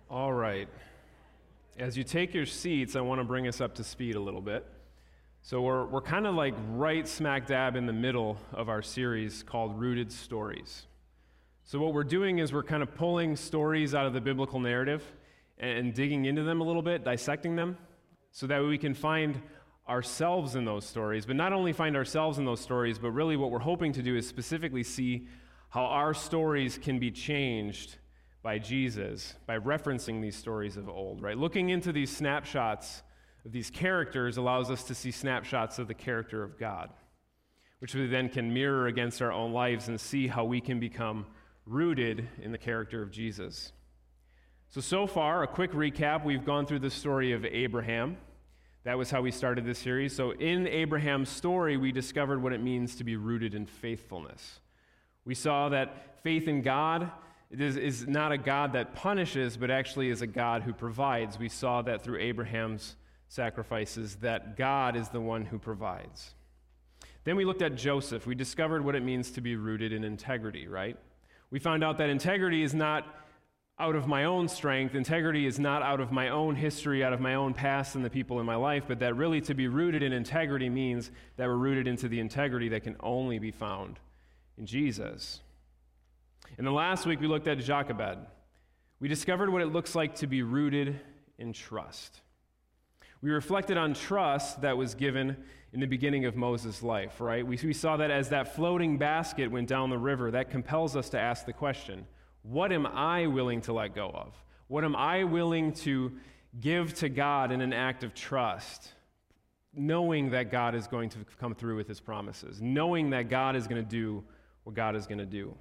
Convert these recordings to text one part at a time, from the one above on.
All right. As you take your seats, I want to bring us up to speed a little bit. So we're kind of like right smack dab in the middle of our series called Rooted Stories. So what we're doing is we're kind of pulling stories out of the biblical narrative and digging into them a little bit, dissecting them, so that we can find ourselves in those stories. But not only find ourselves in those stories, but really what we're hoping to do is specifically see how our stories can be changed by Jesus, by referencing these stories of old, right? Looking into these snapshots of these characters allows us to see snapshots of the character of God, which we then can mirror against our own lives and see how we can become rooted in the character of Jesus. So far, a quick recap, we've gone through the story of Abraham. That was how we started this series. So in Abraham's story, we discovered what it means to be rooted in faithfulness. We saw that faith in God is not a God that punishes, but actually is a God who provides. We saw that through Abraham's sacrifices, that God is the one who provides. Then we looked at Joseph. We discovered what it means to be rooted in integrity, right? We found out that integrity is not out of my own strength. Integrity is not out of my own history, out of my own past and the people in my life, but that really to be rooted in integrity means that we're rooted into the integrity that can only be found in Jesus. And then last week we looked at Jochebed. We discovered what it looks like to be rooted in trust. We reflected on trust that was given in the beginning of Moses' life, right? We saw that as that floating basket went down the river, that compels us to ask the question, what am I willing to let go of? What am I willing to give to God in an act of trust, knowing that God is going to come through with his promises, knowing that God is going to do what God is going to do?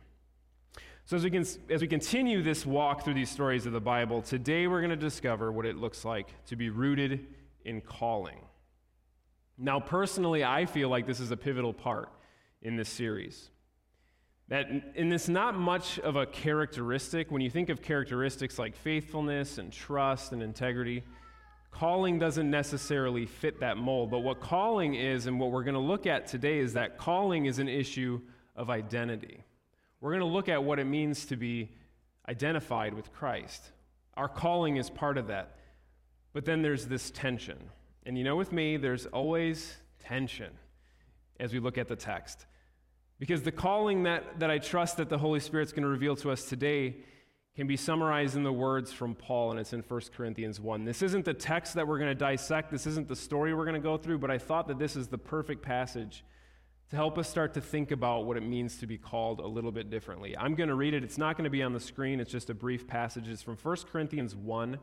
So as we continue this walk through these stories of the Bible, today we're going to discover what it looks like to be rooted in calling. Now, personally, I feel like this is a pivotal part in this series. That in this not much of a characteristic, when you think of characteristics like faithfulness and trust and integrity, calling doesn't necessarily fit that mold. But what calling is, and what we're going to look at today, is that calling is an issue of identity. We're going to look at what it means to be identified with Christ. Our calling is part of that. But then there's this tension. And you know, with me, there's always tension as we look at the text. Because the calling that I trust that the Holy Spirit's going to reveal to us today can be summarized in the words from Paul, and it's in 1 Corinthians 1. This isn't the text that we're going to dissect. This isn't the story we're going to go through, but I thought that this is the perfect passage to help us start to think about what it means to be called a little bit differently. I'm going to read it. It's not going to be on the screen. It's just a brief passage. It's from 1 Corinthians 1,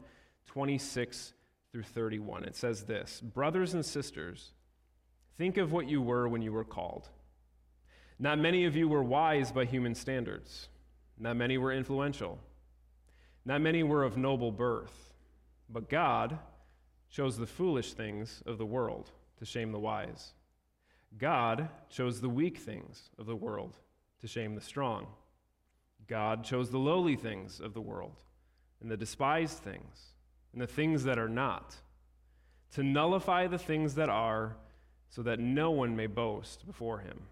26 through 31. It says this, "Brothers and sisters, think of what you were when you were called. Not many of you were wise by human standards. Not many were influential. Not many were of noble birth. But God chose the foolish things of the world to shame the wise. God chose the weak things of the world to shame the strong. God chose the lowly things of the world and the despised things and the things that are not, to nullify the things that are, so that no one may boast before him.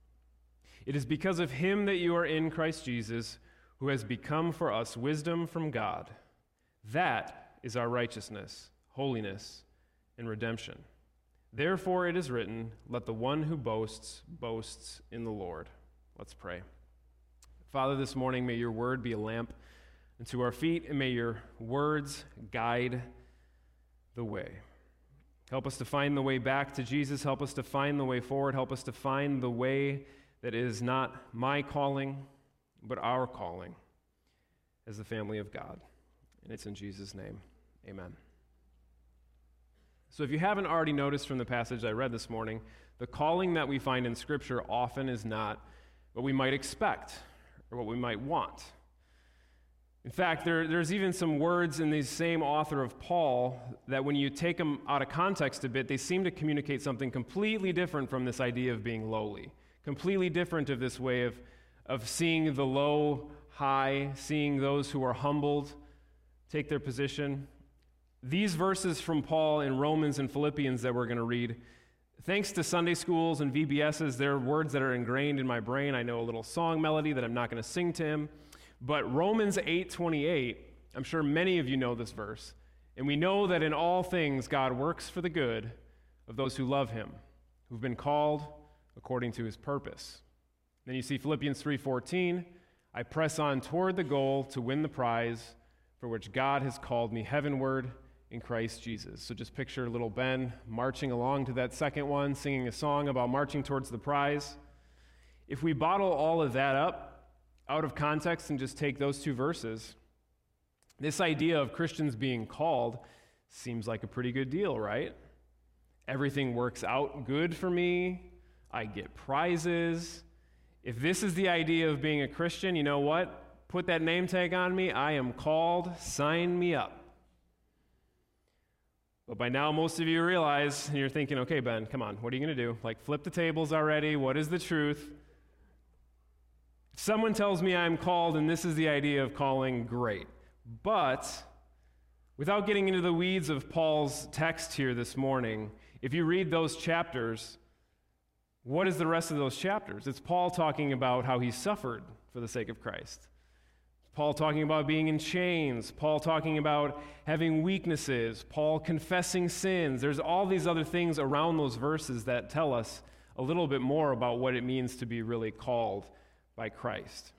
It is because of him that you are in Christ Jesus, who has become for us wisdom from God. That is our righteousness, holiness, and redemption. Therefore it is written, let the one who boasts in the Lord." Let's pray. Father, this morning may your word be a lamp unto our feet, and may your words guide the way. Help us to find the way back to Jesus. Help us to find the way forward. Help us to find the way that is not my calling, but our calling as the family of God. And it's in Jesus' name, amen. So if you haven't already noticed from the passage I read this morning, the calling that we find in Scripture often is not what we might expect or what we might want. In fact, there's even some words in the same author of Paul that when you take them out of context a bit, they seem to communicate something completely different from this idea of being lowly, completely different of this way of seeing the low high, seeing those who are humbled take their position. These verses from Paul in Romans and Philippians that we're going to read, thanks to Sunday schools and VBSs, they're words that are ingrained in my brain. I know a little song melody that I'm not going to sing to him. But Romans 8:28 I'm sure many of you know this verse, and we know that in all things God works for the good of those who love him, who've been called according to his purpose. Then you see Philippians 3:14, I press on toward the goal to win the prize for which God has called me heavenward in Christ Jesus. So just picture little Ben marching along to that second one, singing a song about marching towards the prize. If we bottle all of that up out of context and just take those two verses, this idea of Christians being called seems like a pretty good deal, right? Everything works out good for me. I get prizes. If this is the idea of being a Christian, you know what? Put that name tag on me. I am called. Sign me up. But by now, most of you realize, and you're thinking, okay, Ben, come on, what are you going to do? Like, flip the tables already. What is the truth? If someone tells me I'm called and this is the idea of calling, great. But without getting into the weeds of Paul's text here this morning, if you read those chapters, what is the rest of those chapters? It's Paul talking about how he suffered for the sake of Christ. Paul talking about being in chains. Paul talking about having weaknesses. Paul confessing sins. There's all these other things around those verses that tell us a little bit more about what it means to be really called by Christ.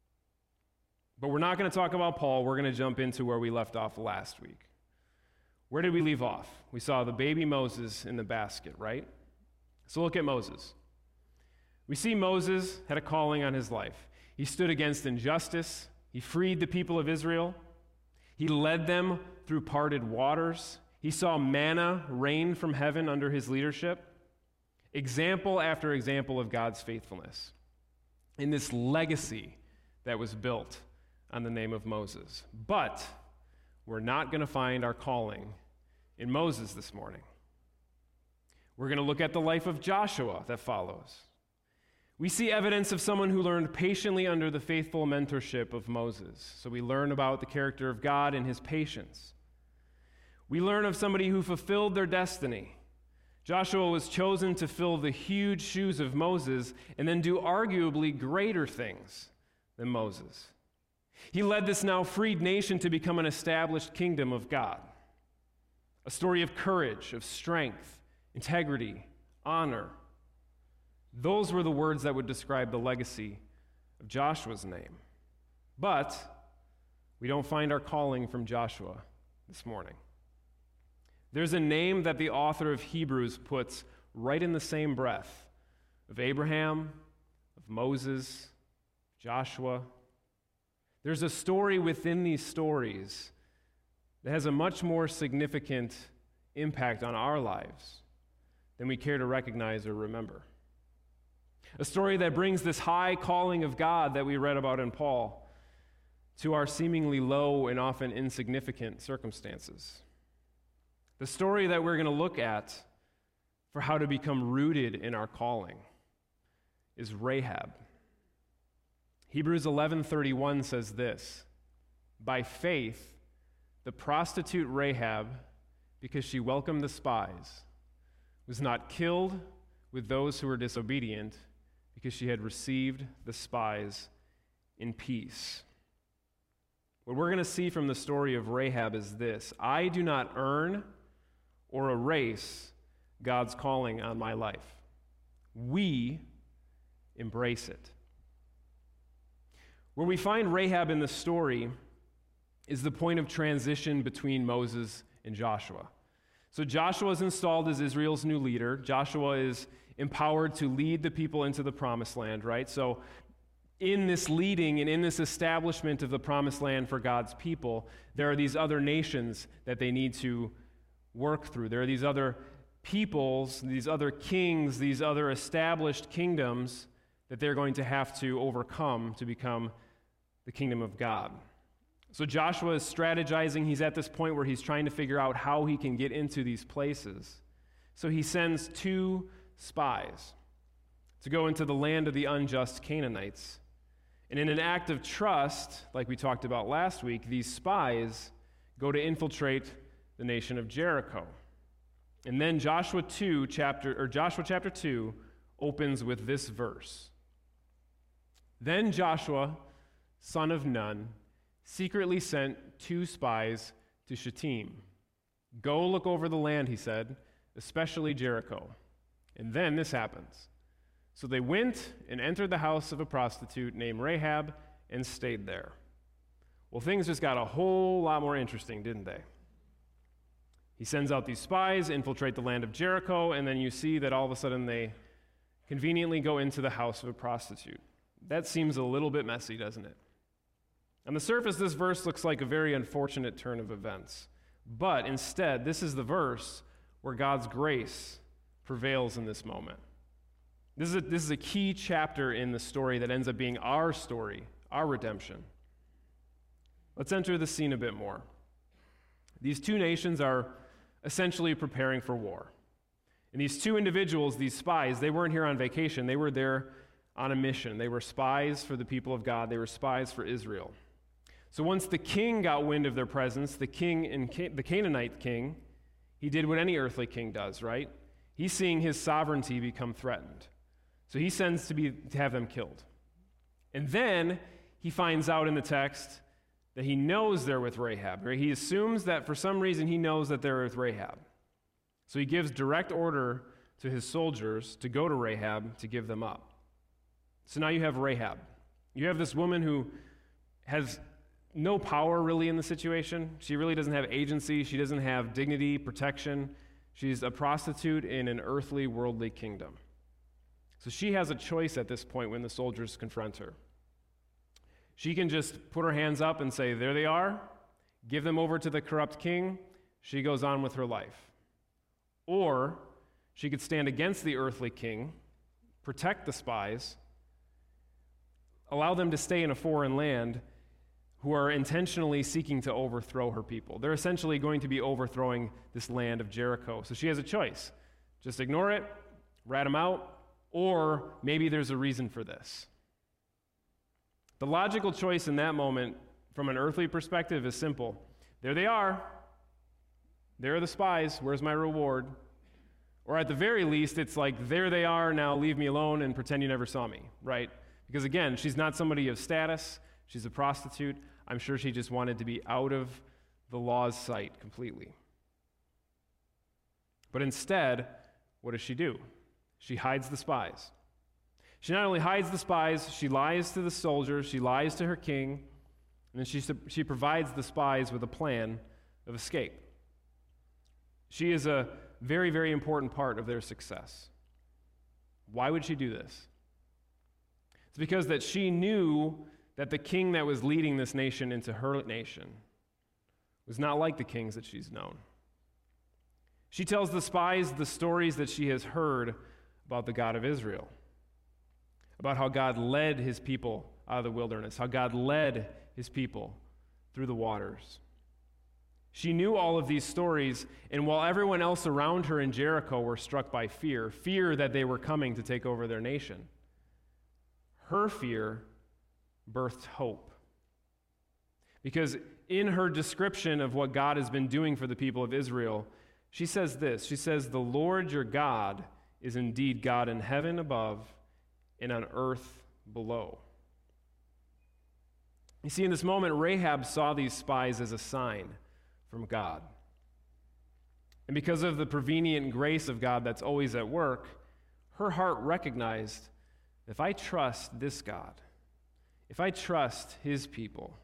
But we're not going to talk about Paul. We're going to jump into where we left off last week. Where did we leave off? We saw the baby Moses in the basket, right? So look at Moses. We see Moses had a calling on his life. He stood against injustice. He freed the people of Israel. He led them through parted waters. He saw manna rain from heaven under his leadership. Example after example of God's faithfulness in this legacy that was built on the name of Moses. But we're not going to find our calling in Moses this morning. We're going to look at the life of Joshua that follows. We see evidence of someone who learned patiently under the faithful mentorship of Moses. So we learn about the character of God and his patience. We learn of somebody who fulfilled their destiny. Joshua was chosen to fill the huge shoes of Moses and then do arguably greater things than Moses. He led this now freed nation to become an established kingdom of God. A story of courage, of strength, integrity, honor. Those were the words that would describe the legacy of Joshua's name. But we don't find our calling from Joshua this morning. There's a name that the author of Hebrews puts right in the same breath of Abraham, of Moses, Joshua. There's a story within these stories that has a much more significant impact on our lives than we care to recognize or remember. A story that brings this high calling of God that we read about in Paul to our seemingly low and often insignificant circumstances. The story that we're going to look at for how to become rooted in our calling is Rahab. Hebrews 11:31 says this, by faith, the prostitute Rahab, because she welcomed the spies, was not killed with those who were disobedient, because she had received the spies in peace. What we're going to see from the story of Rahab is this: I do not earn or erase God's calling on my life. We embrace it. Where we find Rahab in the story is the point of transition between Moses and Joshua. So Joshua is installed as Israel's new leader. Joshua is empowered to lead the people into the promised land, right? So in this leading and in this establishment of the promised land for God's people, there are these other nations that they need to work through. There are these other peoples, these other kings, these other established kingdoms that they're going to have to overcome to become the kingdom of God. So Joshua is strategizing. He's at this point where he's trying to figure out how he can get into these places. So he sends 2 spies to go into the land of the unjust Canaanites. And in an act of trust, like we talked about last week, these spies go to infiltrate the nation of Jericho. And then Joshua chapter 2 opens with this verse. Then Joshua, son of Nun, secretly sent 2 spies to Shittim. "Go look over the land," he said, "especially Jericho." And then this happens. So they went and entered the house of a prostitute named Rahab and stayed there. Well, things just got a whole lot more interesting, didn't they? He sends out these spies, infiltrate the land of Jericho, and then you see that all of a sudden they conveniently go into the house of a prostitute. That seems a little bit messy, doesn't it? On the surface, this verse looks like a very unfortunate turn of events. But instead, this is the verse where God's grace prevails in this moment. This is a key chapter in the story that ends up being our story, our redemption. Let's enter the scene a bit more. These 2 nations are essentially preparing for war. And these 2 individuals, these spies, they weren't here on vacation. They were there on a mission. They were spies for the people of God. They were spies for Israel. So once the king got wind of their presence, the Canaanite king, he did what any earthly king does, right? He's seeing his sovereignty become threatened. So he sends to have them killed. And then he finds out in the text that he knows they're with Rahab. Right? He assumes that for some reason he knows that they're with Rahab. So he gives direct order to his soldiers to go to Rahab to give them up. So now you have Rahab. You have this woman who has no power really in the situation. She really doesn't have agency. She doesn't have dignity, protection. She's a prostitute in an earthly, worldly kingdom. So she has a choice at this point when the soldiers confront her. She can just put her hands up and say, "There they are," give them over to the corrupt king. She goes on with her life. Or she could stand against the earthly king, protect the spies, allow them to stay in a foreign land who are intentionally seeking to overthrow her people. They're essentially going to be overthrowing this land of Jericho. So she has a choice. Just ignore it, rat them out, or maybe there's a reason for this. The logical choice in that moment, from an earthly perspective, is simple. There they are. There are the spies. Where's my reward? Or at the very least, it's like, there they are, now leave me alone and pretend you never saw me, right? Because again, she's not somebody of status. She's a prostitute. I'm sure she just wanted to be out of the law's sight completely. But instead, what does she do? She hides the spies. She not only hides the spies, she lies to the soldiers, she lies to her king, and then she provides the spies with a plan of escape. She is a very, very important part of their success. Why would she do this? It's because that she knew that the king that was leading this nation into her nation was not like the kings that she's known. She tells the spies the stories that she has heard about the God of Israel, about how God led his people out of the wilderness, how God led his people through the waters. She knew all of these stories, and while everyone else around her in Jericho were struck by fear that they were coming to take over their nation, her fear birthed hope. Because in her description of what God has been doing for the people of Israel, she says this. She says, "The Lord your God is indeed God in heaven above and on earth below." You see, in this moment, Rahab saw these spies as a sign from God. And because of the prevenient grace of God that's always at work, her heart recognized, if I trust this God, if I trust his people,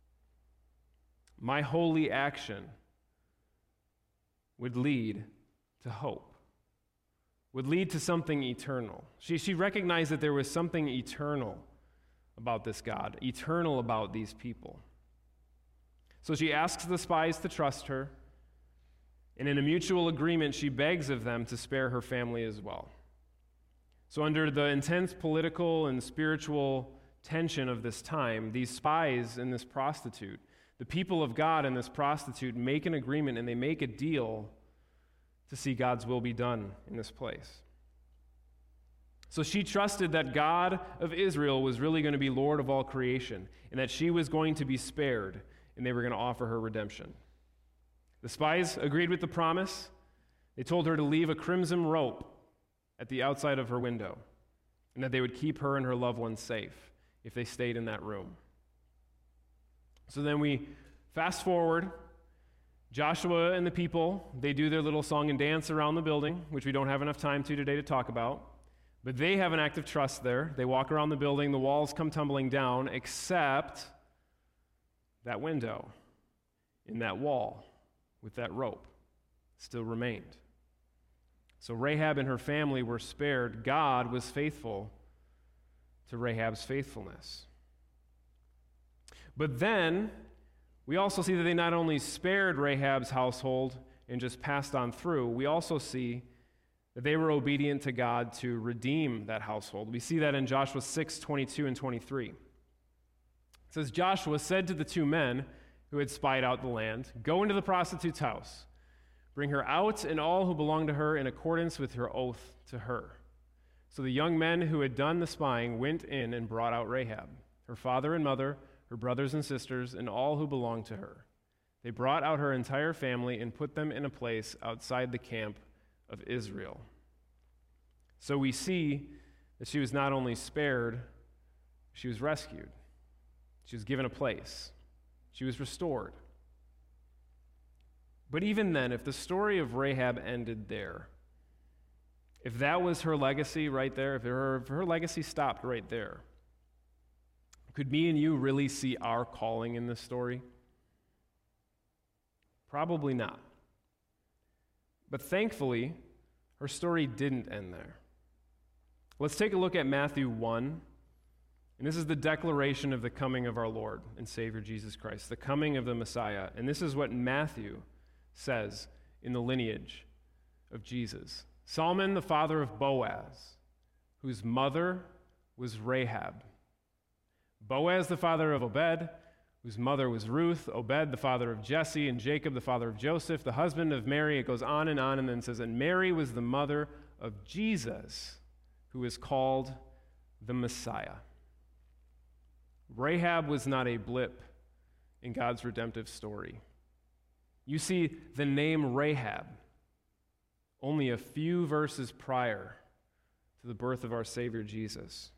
my holy action would lead to hope, would lead to something eternal. She recognized that there was something eternal about this God, eternal about these people. So she asks the spies to trust her, and in a mutual agreement, she begs of them to spare her family as well. So under the intense political and spiritual tension of this time, these spies and this prostitute, the people of God and this prostitute make an agreement and they make a deal to see God's will be done in this place. So she trusted that God of Israel was really going to be Lord of all creation and that she was going to be spared and they were going to offer her redemption. The spies agreed with the promise. They told her to leave a crimson rope at the outside of her window and that they would keep her and her loved ones safe if they stayed in that room. So then we fast forward. Joshua and the people, they do their little song and dance around the building, which we don't have enough time today to talk about. But they have an act of trust there. They walk around the building, the walls come tumbling down, except that window in that wall with that rope still remained. So Rahab and her family were spared. God was faithful to Rahab's faithfulness. But then we also see that they not only spared Rahab's household and just passed on through, we also see that they were obedient to God to redeem that household. We see that in Joshua 6:22 and 23. It says, Joshua said to the two men who had spied out the land, "Go into the prostitute's house. Bring her out and all who belong to her in accordance with her oath to her." So the young men who had done the spying went in and brought out Rahab, her father and mother, her brothers and sisters, and all who belonged to her. They brought out her entire family and put them in a place outside the camp of Israel. So we see that she was not only spared, she was rescued. She was given a place. She was restored. But even then, if the story of Rahab ended there, if that was her legacy right there, if her legacy stopped right there, could me and you really see our calling in this story? Probably not. But thankfully, her story didn't end there. Let's take a look at Matthew 1. And this is the declaration of the coming of our Lord and Savior Jesus Christ, the coming of the Messiah. And this is what Matthew says in the lineage of Jesus. Salmon, the father of Boaz, whose mother was Rahab. Boaz, the father of Obed, whose mother was Ruth. Obed, the father of Jesse, and Jacob, the father of Joseph, the husband of Mary. It goes on, and then says, and Mary was the mother of Jesus, who is called the Messiah. Rahab was not a blip in God's redemptive story. You see the name Rahab only a few verses prior to the birth of our Savior Jesus.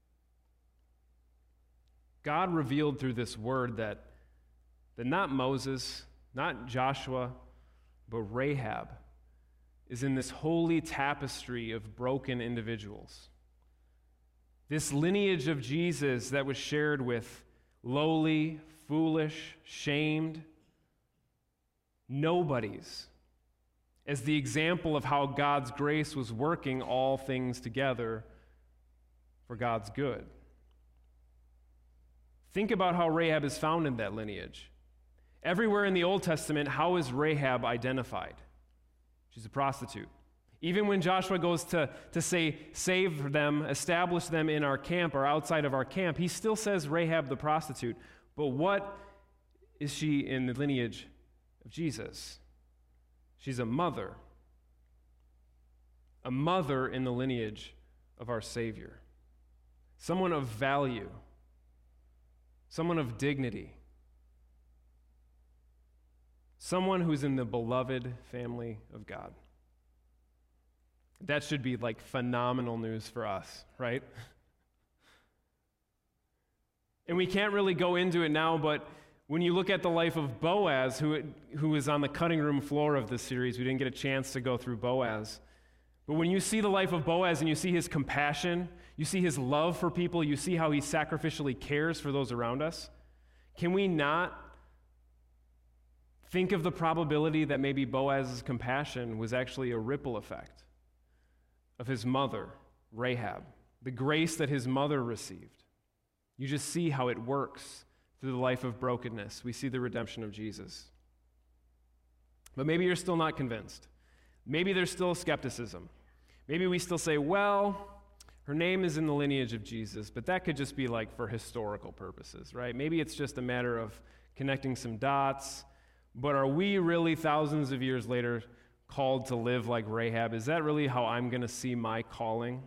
God revealed through this word that not Moses, not Joshua, but Rahab is in this holy tapestry of broken individuals. This lineage of Jesus that was shared with lowly, foolish, shamed nobodies, as the example of how God's grace was working all things together for God's good. Think about how Rahab is found in that lineage. Everywhere in the Old Testament, how is Rahab identified? She's a prostitute. Even when Joshua goes to say, save them, establish them in our camp or outside of our camp, he still says Rahab the prostitute. But what is she in the lineage of Jesus? She's a mother in the lineage of our Savior, someone of value, someone of dignity, someone who's in the beloved family of God. That should be like phenomenal news for us, right? And we can't really go into it now, but when you look at the life of Boaz, who is on the cutting room floor of this series, we didn't get a chance to go through Boaz. But when you see the life of Boaz and you see his compassion, you see his love for people, you see how he sacrificially cares for those around us, can we not think of the probability that maybe Boaz's compassion was actually a ripple effect of his mother, Rahab, the grace that his mother received? You just see how it works through the life of brokenness. We see the redemption of Jesus. But maybe you're still not convinced. Maybe there's still skepticism. Maybe we still say, well, her name is in the lineage of Jesus, but that could just be like for historical purposes, right? Maybe it's just a matter of connecting some dots, but are we really thousands of years later called to live like Rahab? Is that really how I'm going to see my calling?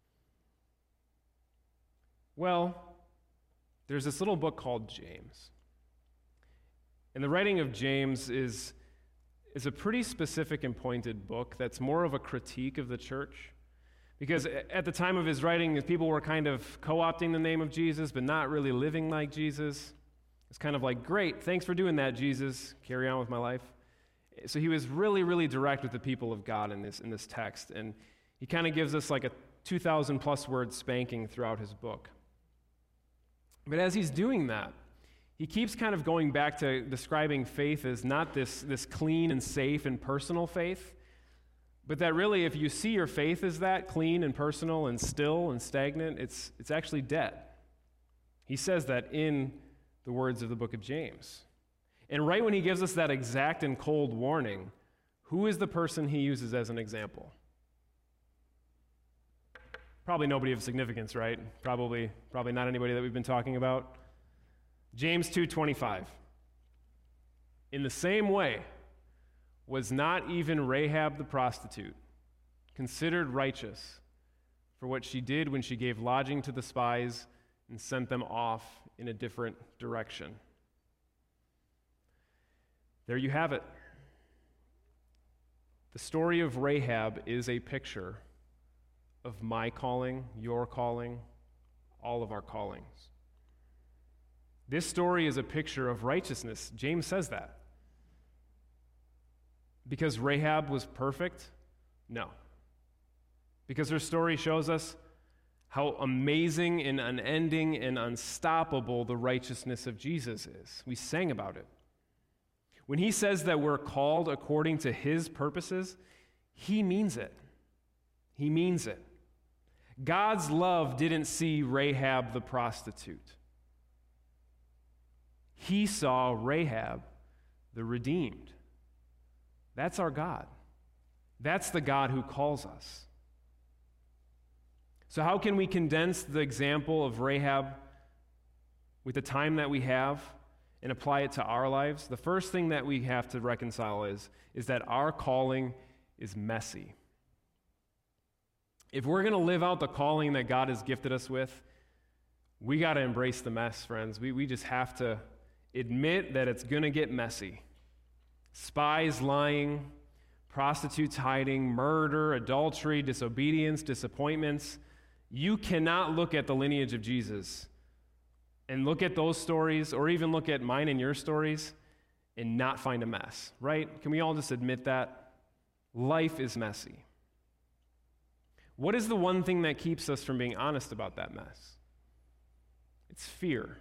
Well, there's this little book called James. And the writing of James is a pretty specific and pointed book that's more of a critique of the church. Because at the time of his writing, people were kind of co-opting the name of Jesus, but not really living like Jesus. It's kind of like, great, thanks for doing that, Jesus. Carry on with my life. So he was really, really direct with the people of God in this text, and he kind of gives us like a 2,000 plus word spanking throughout his book. But as he's doing that, he keeps kind of going back to describing faith as not this clean and safe and personal faith, but that really if you see your faith as that clean and personal and still and stagnant, it's actually dead. He says that in the words of the book of James. And right when he gives us that exact and cold warning, who is the person he uses as an example? Probably nobody of significance, right? Probably not anybody that we've been talking about. James 2:25. In the same way, was not even Rahab the prostitute considered righteous for what she did when she gave lodging to the spies and sent them off in a different direction? There you have it. The story of Rahab is a picture of my calling, your calling, all of our callings. This story is a picture of righteousness. James says that. Because Rahab was perfect? No. Because her story shows us how amazing and unending and unstoppable the righteousness of Jesus is. We sang about it. When he says that we're called according to his purposes, he means it. He means it. God's love didn't see Rahab the prostitute. He saw Rahab the redeemed. That's our God. That's the God who calls us. So how can we condense the example of Rahab with the time that we have and apply it to our lives? The first thing that we have to reconcile is that our calling is messy. If we're going to live out the calling that God has gifted us with, we got to embrace the mess, friends. We just have to admit that it's going to get messy. Spies lying, prostitutes hiding, murder, adultery, disobedience, disappointments. You cannot look at the lineage of Jesus and look at those stories, or even look at mine and your stories, and not find a mess, right? Can we all just admit that? Life is messy. What is the one thing that keeps us from being honest about that mess? It's fear.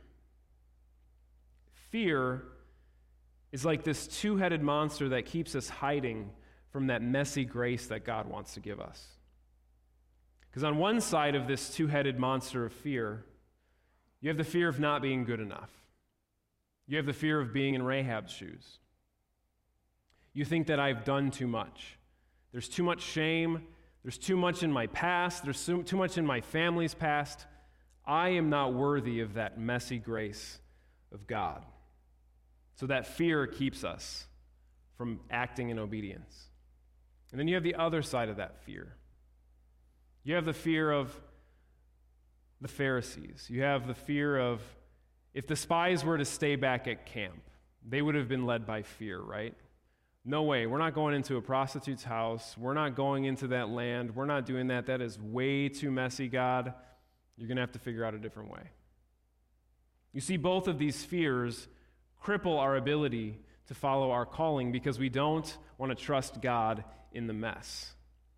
Fear is like this two-headed monster that keeps us hiding from that messy grace that God wants to give us. Because on one side of this two-headed monster of fear, you have the fear of not being good enough. You have the fear of being in Rahab's shoes. You think that I've done too much. There's too much shame. There's too much in my past. There's too much in my family's past. I am not worthy of that messy grace of God. So that fear keeps us from acting in obedience. And then you have the other side of that fear. You have the fear of the Pharisees. You have the fear of, if the spies were to stay back at camp, they would have been led by fear, right? No way, we're not going into a prostitute's house. We're not going into that land. We're not doing that. That is way too messy, God. You're going to have to figure out a different way. You see, both of these fears cripple our ability to follow our calling because we don't want to trust God in the mess.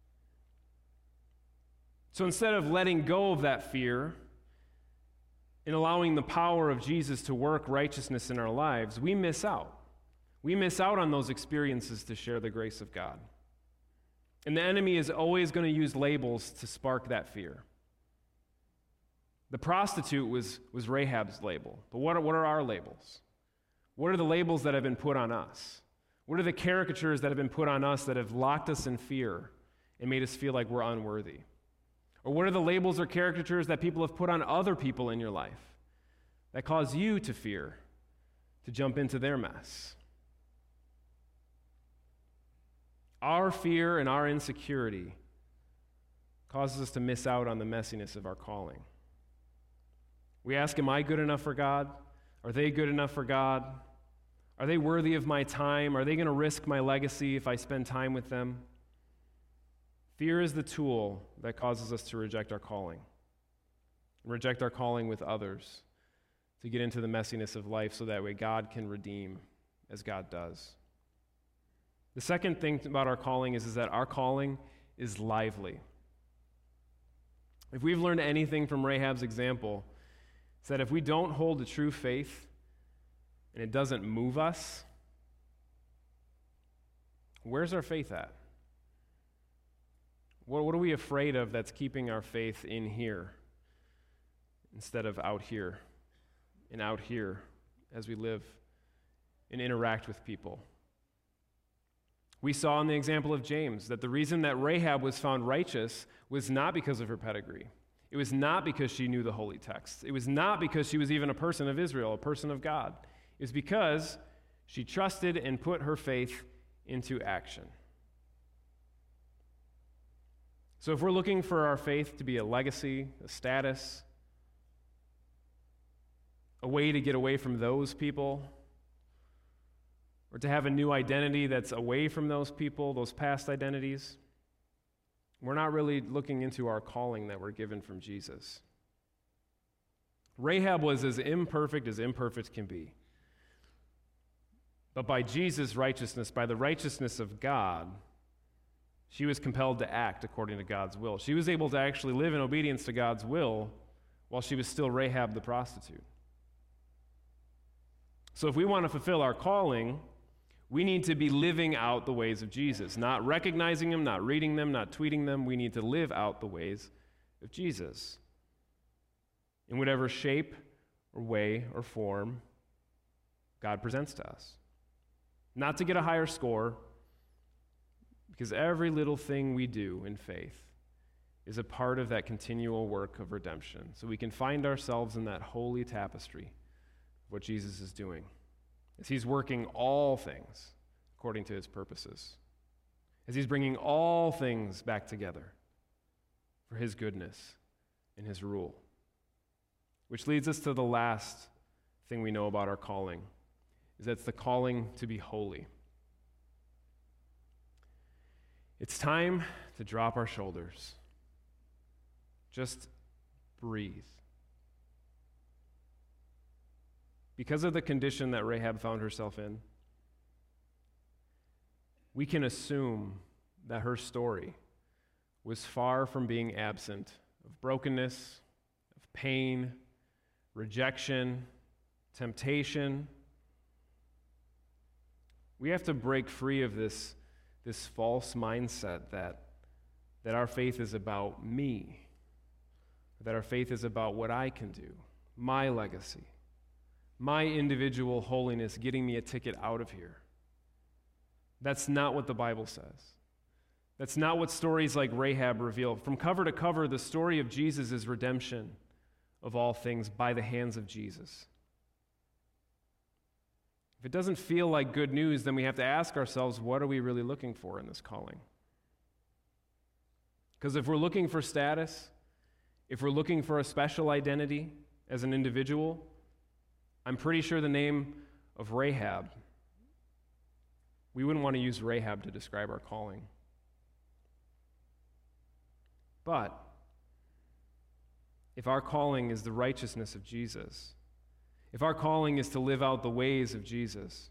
So instead of letting go of that fear and allowing the power of Jesus to work righteousness in our lives, we miss out. We miss out on those experiences to share the grace of God. And the enemy is always going to use labels to spark that fear. The prostitute was Rahab's label. But what are our labels? What are the labels that have been put on us? What are the caricatures that have been put on us that have locked us in fear and made us feel like we're unworthy? Or what are the labels or caricatures that people have put on other people in your life that cause you to fear to jump into their mess? Our fear and our insecurity causes us to miss out on the messiness of our calling. We ask, am I good enough for God? Are they good enough for God? Are they worthy of my time? Are they going to risk my legacy if I spend time with them? Fear is the tool that causes us to reject our calling with others, to get into the messiness of life so that way God can redeem as God does. The second thing about our calling is that our calling is lively. If we've learned anything from Rahab's example, it's that if we don't hold a true faith and it doesn't move us, where's our faith at? What are we afraid of that's keeping our faith in here instead of out here and out here as we live and interact with people? We saw in the example of James that the reason that Rahab was found righteous was not because of her pedigree. It was not because she knew the holy text. It was not because she was even a person of Israel, a person of God. It was because she trusted and put her faith into action. So if we're looking for our faith to be a legacy, a status, a way to get away from those people, or to have a new identity that's away from those people, those past identities, we're not really looking into our calling that we're given from Jesus. Rahab was as imperfect can be. But by Jesus' righteousness, by the righteousness of God, she was compelled to act according to God's will. She was able to actually live in obedience to God's will while she was still Rahab the prostitute. So if we want to fulfill our calling, we need to be living out the ways of Jesus, not recognizing them, not reading them, not tweeting them. We need to live out the ways of Jesus in whatever shape or way or form God presents to us. Not to get a higher score, because every little thing we do in faith is a part of that continual work of redemption. So we can find ourselves in that holy tapestry of what Jesus is doing, as he's working all things according to his purposes, as he's bringing all things back together for his goodness and his rule. Which leads us to the last thing we know about our calling, is that it's the calling to be holy. It's time to drop our shoulders. Just breathe. Because of the condition that Rahab found herself in, we can assume that her story was far from being absent of brokenness, of pain, rejection, temptation. We have to break free of this false mindset that our faith is about me, that our faith is about what I can do, my legacy, my individual holiness getting me a ticket out of here. That's not what the Bible says. That's not what stories like Rahab reveal. From cover to cover, the story of Jesus is redemption of all things by the hands of Jesus. If it doesn't feel like good news, then we have to ask ourselves, what are we really looking for in this calling? Because if we're looking for status, if we're looking for a special identity as an individual, I'm pretty sure the name of Rahab, we wouldn't want to use Rahab to describe our calling. But if our calling is the righteousness of Jesus, if our calling is to live out the ways of Jesus,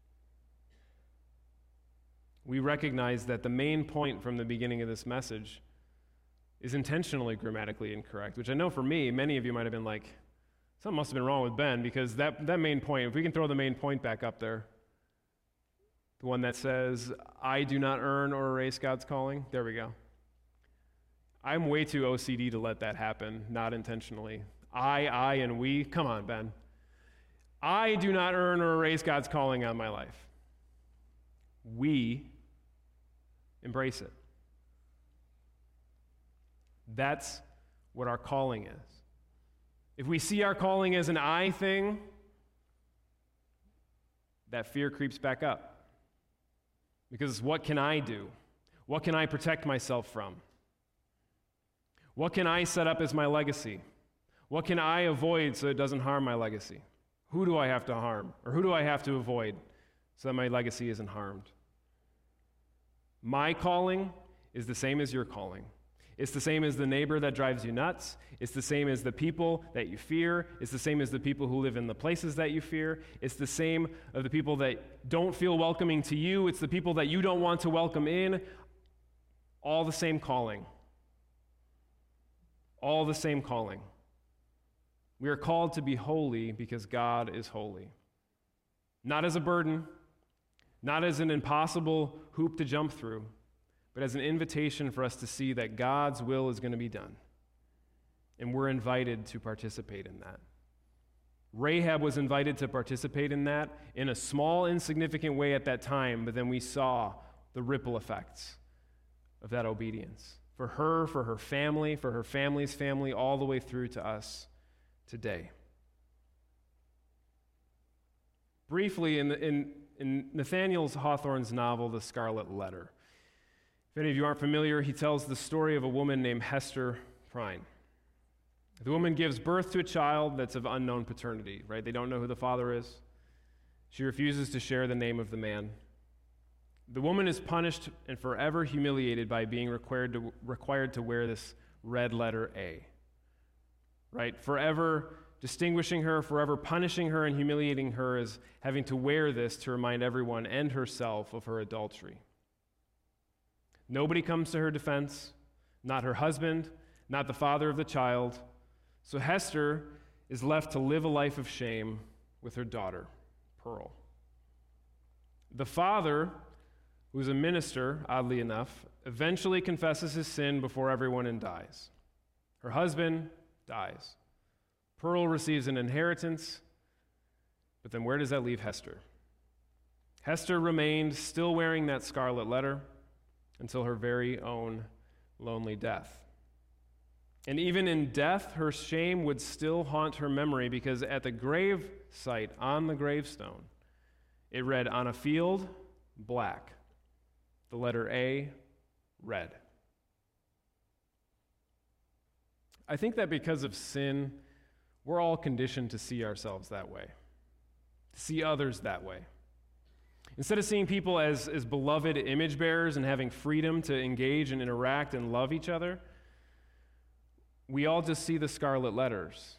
we recognize that the main point from the beginning of this message is intentionally grammatically incorrect, which I know for me, many of you might have been like, something must have been wrong with Ben, because that main point, if we can throw the main point back up there, the one that says, I do not earn or erase God's calling, there we go. I'm way too OCD to let that happen, not intentionally. I, and we, come on, Ben. I do not earn or erase God's calling on my life. We embrace it. That's what our calling is. If we see our calling as an I thing, that fear creeps back up. Because what can I do? What can I protect myself from? What can I set up as my legacy? What can I avoid so it doesn't harm my legacy? Who do I have to harm? Or who do I have to avoid so that my legacy isn't harmed? My calling is the same as your calling. It's the same as the neighbor that drives you nuts. It's the same as the people that you fear. It's the same as the people who live in the places that you fear. It's the same of the people that don't feel welcoming to you. It's the people that you don't want to welcome in. All the same calling. All the same calling. We are called to be holy because God is holy. Not as a burden, not as an impossible hoop to jump through, but as an invitation for us to see that God's will is going to be done. And we're invited to participate in that. Rahab was invited to participate in that in a small, insignificant way at that time, but then we saw the ripple effects of that obedience. For her family, for her family's family, all the way through to us today. Briefly, in Nathaniel Hawthorne's novel, The Scarlet Letter, if any of you aren't familiar, he tells the story of a woman named Hester Prynne. The woman gives birth to a child that's of unknown paternity, right? They don't know who the father is. She refuses to share the name of the man. The woman is punished and forever humiliated by being required to wear this red letter A, right? Forever distinguishing her, forever punishing her and humiliating her as having to wear this to remind everyone and herself of her adultery. Nobody comes to her defense, not her husband, not the father of the child. So Hester is left to live a life of shame with her daughter, Pearl. The father, who's a minister, oddly enough, eventually confesses his sin before everyone and dies. Her husband dies. Pearl receives an inheritance, but then where does that leave Hester? Hester remained still wearing that scarlet letter until her very own lonely death. And even in death, her shame would still haunt her memory because at the grave site, on the gravestone, it read, "On a field, black. The letter A, red." I think that because of sin, we're all conditioned to see ourselves that way, to see others that way. Instead of seeing people as beloved image bearers and having freedom to engage and interact and love each other, we all just see the scarlet letters.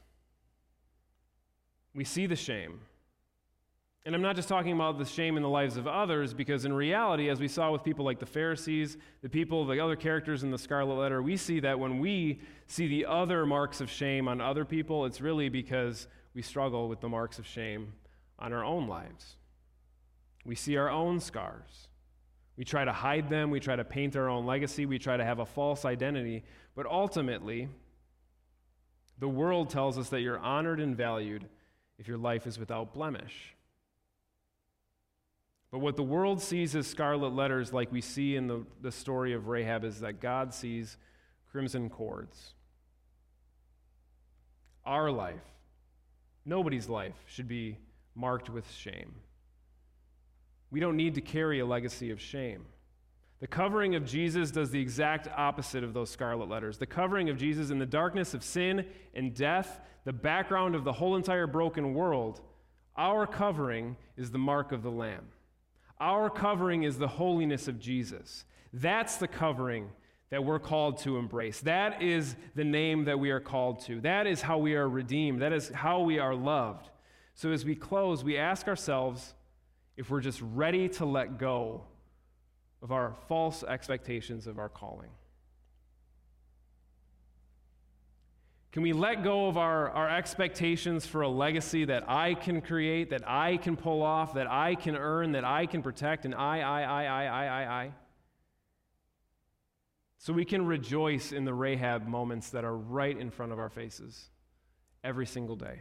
We see the shame. And I'm not just talking about the shame in the lives of others, because in reality, as we saw with people like the Pharisees, the other characters in the scarlet letter, we see that when we see the other marks of shame on other people, it's really because we struggle with the marks of shame on our own lives. We see our own scars. We try to hide them. We try to paint our own legacy. We try to have a false identity. But ultimately, the world tells us that you're honored and valued if your life is without blemish. But what the world sees as scarlet letters, like we see in the story of Rahab, is that God sees crimson cords. Our life, nobody's life, should be marked with shame. We don't need to carry a legacy of shame. The covering of Jesus does the exact opposite of those scarlet letters. The covering of Jesus in the darkness of sin and death, the background of the whole entire broken world, our covering is the mark of the Lamb. Our covering is the holiness of Jesus. That's the covering that we're called to embrace. That is the name that we are called to. That is how we are redeemed. That is how we are loved. So as we close, we ask ourselves if we're just ready to let go of our false expectations of our calling. Can we let go of our expectations for a legacy that I can create, that I can pull off, that I can earn, that I can protect, and I? So we can rejoice in the Rahab moments that are right in front of our faces every single day.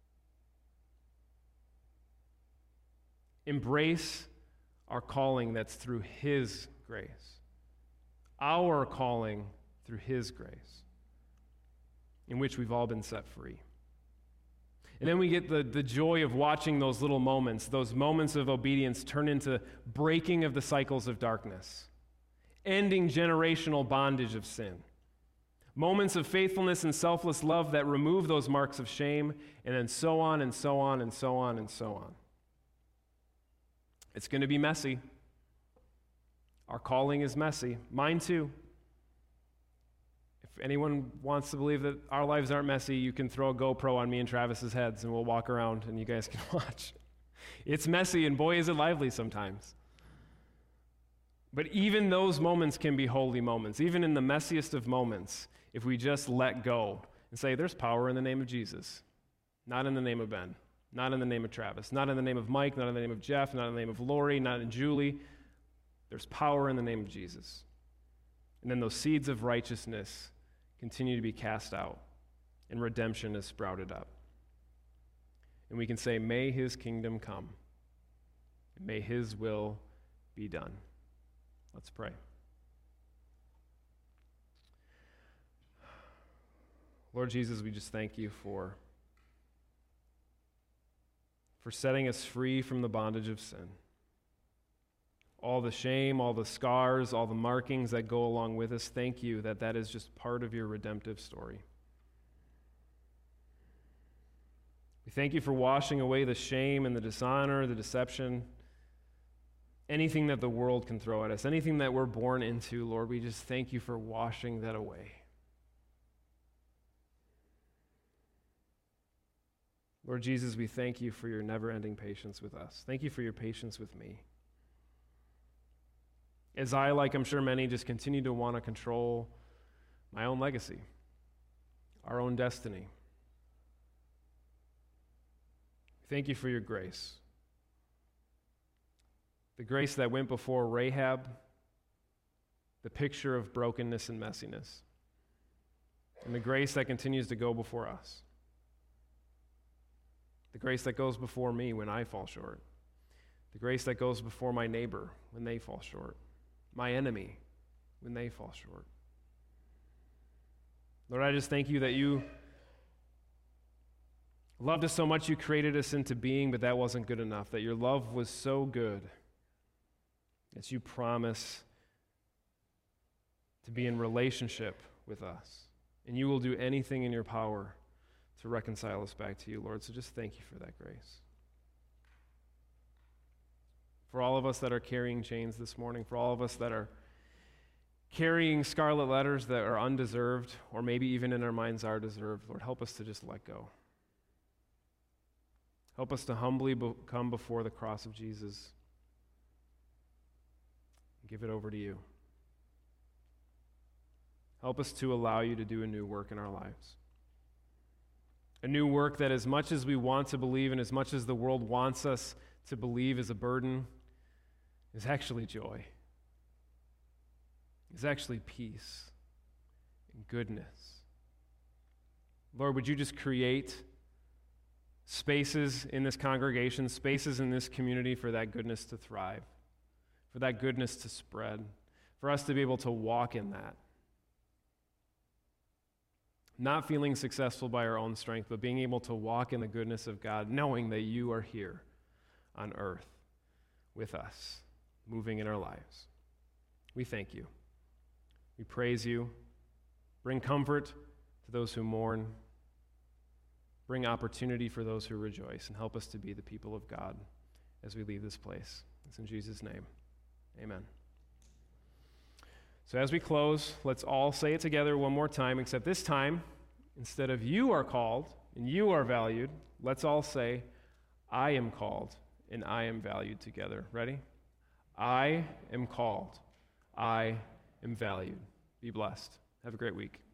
Embrace our calling that's through His grace. Our calling through His grace, in which we've all been set free. And then we get the joy of watching those little moments, those moments of obedience turn into breaking of the cycles of darkness, ending generational bondage of sin, moments of faithfulness and selfless love that remove those marks of shame, and then so on and so on and so on and so on. It's going to be messy. Our calling is messy. Mine too. anyone wants to believe that our lives aren't messy, you can throw a GoPro on me and Travis's heads and we'll walk around and you guys can watch. It's messy, and boy, is it lively sometimes. But even those moments can be holy moments. Even in the messiest of moments, if we just let go and say, there's power in the name of Jesus, not in the name of Ben, not in the name of Travis, not in the name of Mike, not in the name of Jeff, not in the name of Lori, not in Julie. There's power in the name of Jesus. And then those seeds of righteousness continue to be cast out, and redemption is sprouted up. And we can say, may his kingdom come, and may his will be done. Let's pray. Lord Jesus, we just thank you for setting us free from the bondage of sin. All the shame, all the scars, all the markings that go along with us, thank you that that is just part of your redemptive story. We thank you for washing away the shame and the dishonor, the deception, anything that the world can throw at us, anything that we're born into, Lord, we just thank you for washing that away. Lord Jesus, we thank you for your never-ending patience with us. Thank you for your patience with me. As I, like I'm sure many, just continue to want to control my own legacy, our own destiny. Thank you for your grace. The grace that went before Rahab, the picture of brokenness and messiness, and the grace that continues to go before us. The grace that goes before me when I fall short. The grace that goes before my neighbor when they fall short. My enemy when they fall short. Lord, I just thank you that you loved us so much you created us into being, but that wasn't good enough. That your love was so good that you promise to be in relationship with us. And you will do anything in your power to reconcile us back to you, Lord. So just thank you for that grace. For all of us that are carrying chains this morning, for all of us that are carrying scarlet letters that are undeserved, or maybe even in our minds are deserved, Lord, help us to just let go. Help us to humbly come before the cross of Jesus and give it over to you. Help us to allow you to do a new work in our lives. A new work that, as much as we want to believe and as much as the world wants us to believe is a burden, is actually joy, is actually peace and goodness. Lord, would you just create spaces in this congregation, spaces in this community for that goodness to thrive, for that goodness to spread, for us to be able to walk in that. Not feeling successful by our own strength, but being able to walk in the goodness of God, knowing that you are here on earth with us, moving in our lives. We thank you. We praise you. Bring comfort to those who mourn. Bring opportunity for those who rejoice, and help us to be the people of God as we leave this place. It's in Jesus' name. Amen. So as we close, let's all say it together one more time, except this time, instead of you are called and you are valued, let's all say, I am called and I am valued together. Ready? I am called. I am valued. Be blessed. Have a great week.